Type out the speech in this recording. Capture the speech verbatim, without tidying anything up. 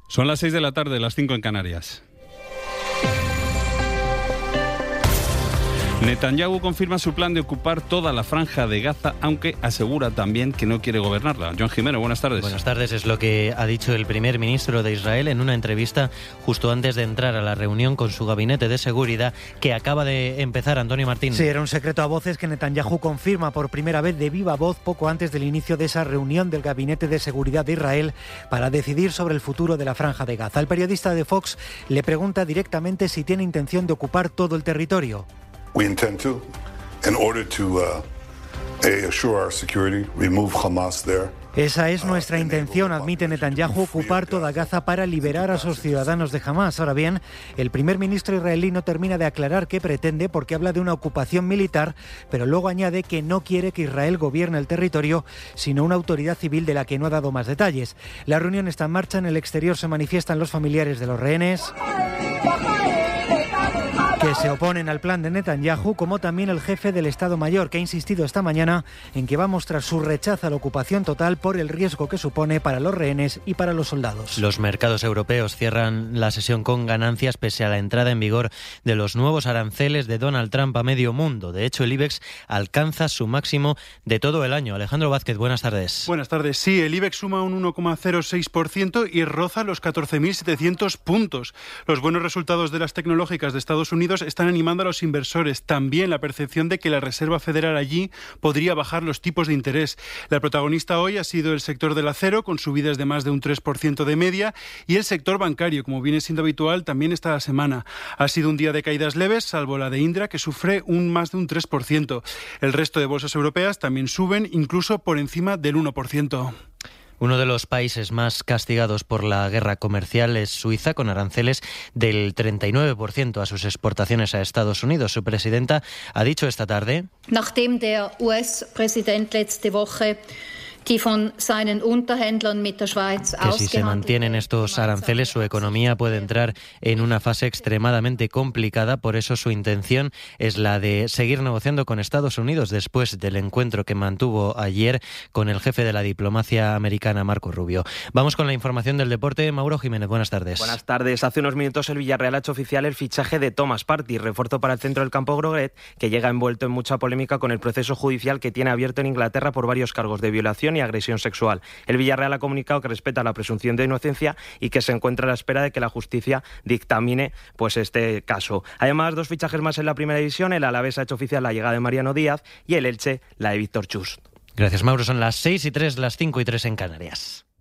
Son las seis de la tarde, las cinco en Canarias. Netanyahu confirma su plan de ocupar toda la franja de Gaza, aunque asegura también que no quiere gobernarla. John Jimeno, buenas tardes. Buenas tardes, es lo que ha dicho el primer ministro de Israel en una entrevista justo antes de entrar a la reunión con su gabinete de seguridad que acaba de empezar. Antonio Martín. Sí, era un secreto a voces que Netanyahu confirma por primera vez de viva voz poco antes del inicio de esa reunión del gabinete de seguridad de Israel para decidir sobre el futuro de la franja de Gaza. El periodista de Fox le pregunta directamente si tiene intención de ocupar todo el territorio. We intend to, in order to uh, assure our security, remove Hamas there. Esa es nuestra intención, admite Netanyahu, ocupar toda Gaza para liberar a sus ciudadanos de Hamas. Ahora bien, el primer ministro israelí no termina de aclarar qué pretende porque habla de una ocupación militar, pero luego añade que no quiere que Israel gobierne el territorio, sino una autoridad civil de la que no ha dado más detalles. La reunión está en marcha, en el exterior se manifiestan los familiares de los rehenes que se oponen al plan de Netanyahu, como también el jefe del Estado Mayor, que ha insistido esta mañana en que va a mostrar su rechazo a la ocupación total por el riesgo que supone para los rehenes y para los soldados. Los mercados europeos cierran la sesión con ganancias pese a la entrada en vigor de los nuevos aranceles de Donald Trump a medio mundo. De hecho, el IBEX alcanza su máximo de todo el año. Alejandro Vázquez, buenas tardes. Buenas tardes. Sí, el IBEX suma un uno coma cero seis por ciento y roza los catorce mil setecientos puntos. Los buenos resultados de las tecnológicas de Estados Unidos están animando a los inversores. También la percepción de que la Reserva Federal allí podría bajar los tipos de interés. La protagonista hoy ha sido el sector del acero, con subidas de más de un tres por ciento de media, y el sector bancario, como viene siendo habitual también esta semana. Ha sido un día de caídas leves, salvo la de Indra, que sufre un más de un tres por ciento. El resto de bolsas europeas también suben, incluso por encima del uno por ciento. Uno de los países más castigados por la guerra comercial es Suiza, con aranceles del treinta y nueve por ciento a sus exportaciones a Estados Unidos. Su presidenta ha dicho esta tarde: Nachdem der U S-Präsident letzte Woche que si se mantienen estos aranceles, su economía puede entrar en una fase extremadamente complicada. Por eso su intención es la de seguir negociando con Estados Unidos después del encuentro que mantuvo ayer con el jefe de la diplomacia americana, Marco Rubio. Vamos con la información del deporte. Mauro Jiménez, buenas tardes. Buenas tardes. Hace unos minutos el Villarreal ha hecho oficial el fichaje de Thomas Partey, refuerzo para el centro del campo groguet, que llega envuelto en mucha polémica con el proceso judicial que tiene abierto en Inglaterra por varios cargos de violación y agresión sexual. El Villarreal ha comunicado que respeta la presunción de inocencia y que se encuentra a la espera de que la justicia dictamine pues este caso. Además, dos fichajes más en la primera división. El Alavés ha hecho oficial la llegada de Mariano Díaz y el Elche la de Víctor Chus. Gracias, Mauro. Son las seis y tres, las cinco y tres en Canarias.